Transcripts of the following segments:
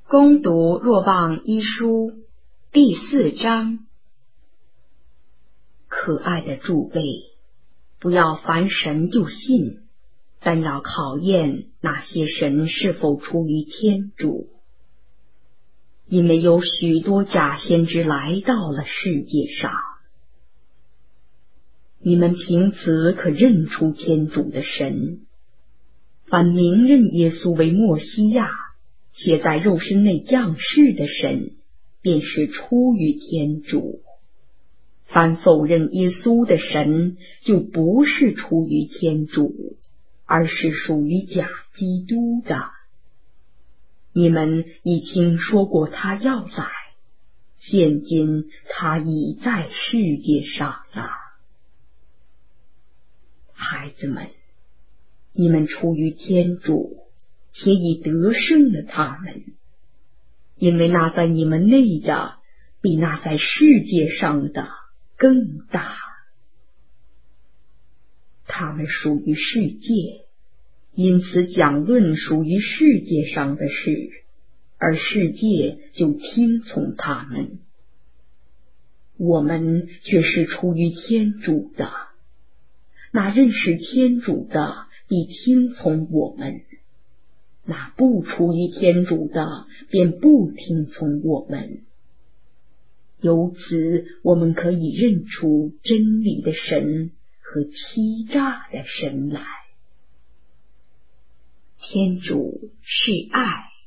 恭读若望一书第4章。可爱的诸位，不要凡神就信，但要考验那些神是否出于天主。因为有许多假先知来到了世界上。你们凭此可认出天主的神。凡明认耶稣为默西亚，且在肉身内降世的神，便是出于天主。凡否认耶稣的神，就不是出于天主，而是属于假基督的。你们已听说过他要来，现今他已在世界上了。孩子们，你们出于天主，且已得胜了他们，因为那在你们内的，比那在世界上的更大。他们属于世界，因此讲论属于世界上的事，而世界就听从他们。我们却是出于天主的，那认识天主的必听从我们，那不出于天主的便不听从我们。由此我们可以认出真理的神和欺诈的神来。天主是爱。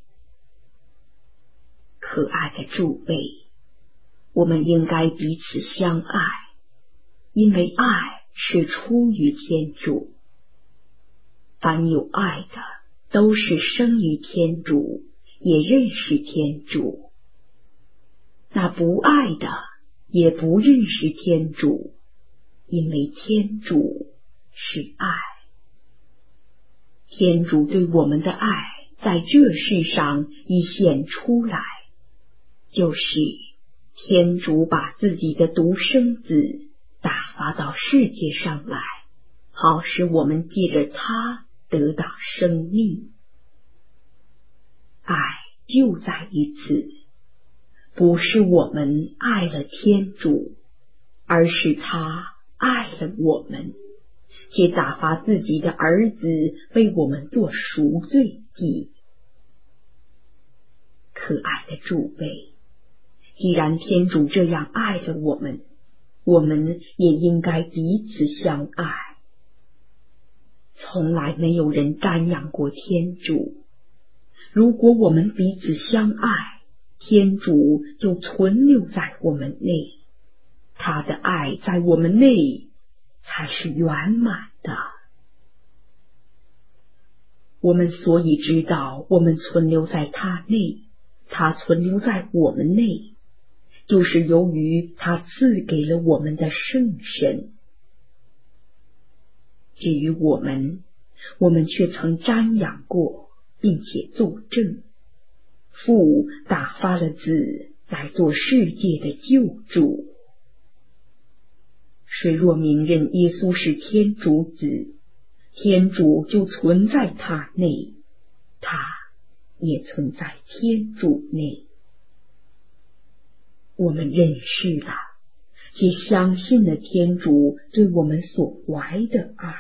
可爱的诸位，我们应该彼此相爱，因为爱是出于天主。凡有爱的，都是生于天主，也认识天主。那不爱的，也不认识天主，因为天主是爱。天主对我们的爱，在这世上已显出来，就是天主把自己的独生子打发到世界上来，好使我们借着他得到生命。爱就在于此，不是我们爱了天主，而是他爱了我们，且打发自己的儿子为我们做赎罪祭。可爱的诸位，既然天主这样爱了我们，我们也应该彼此相爱。从来没有人瞻仰过天主。如果我们彼此相爱，天主就存留在我们内，他的爱在我们内才是圆满的。我们所以知道我们存留在他内，他存留在我们内，就是由于他赐给了我们的圣神。至于我们却曾瞻仰过，并且作证，父打发了子来做世界的救主。谁若明认耶稣是天主子，天主就存在他内，他也存在天主内。我们认识了，且相信了天主对我们所怀的爱。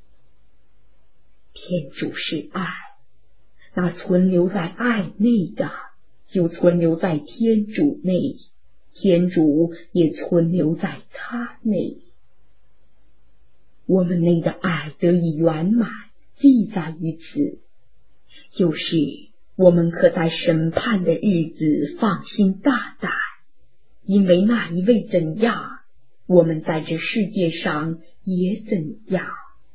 天主是爱，那存留在爱内的，就存留在天主内，天主也存留在他内。我们内的爱得以圆满，既在于此，就是我们可在审判的日子放心大胆，因为那一位怎样，我们在这世界上也怎样。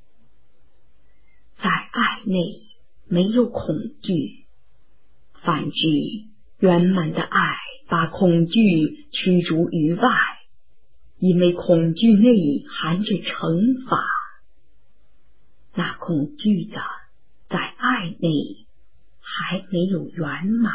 在爱内没有恐惧，反之，圆满的爱把恐惧驱逐于外，因为恐惧内含着惩罚。那恐惧的，在爱内还没有圆满。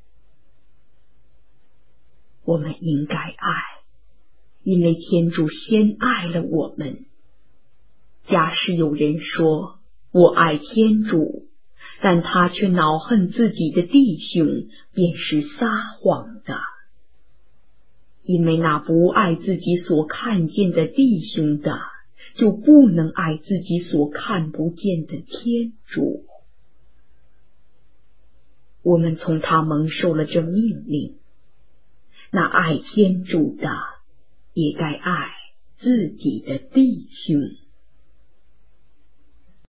我们应该爱，因为天主先爱了我们。假使有人说我爱天主， 但他却恼恨自己的弟兄，便是撒谎的。因为那不爱自己所看见的弟兄的，就不能爱自己所看不见的天主。我们从他蒙受了这命令，那爱天主的也该爱自己的弟兄。